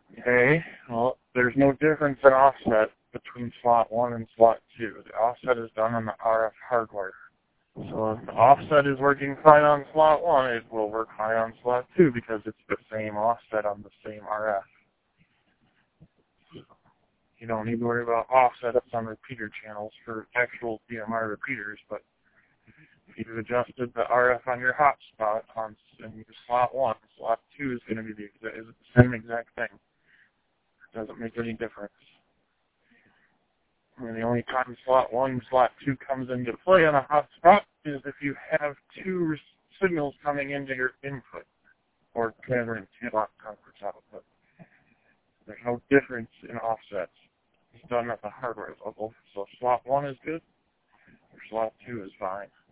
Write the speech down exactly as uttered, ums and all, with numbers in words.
Okay, well, there's no difference in offset between slot one and slot two. The offset is done on the R F hardware. So if the offset is working fine on slot one, it will work fine on slot two because it's the same offset on the same R F. You don't need to worry about offsets on repeater channels for actual D M R repeaters, but if you've adjusted the R F on your hotspot on in your slot one, slot two is going to be the, is the same exact thing. It doesn't make any difference. And the only time slot one and slot two comes into play on a hotspot is if you have two signals coming into your input or transferring slot conference output. There's no difference in offsets. It's done at the hardware level. So slot one is good, or slot two is fine.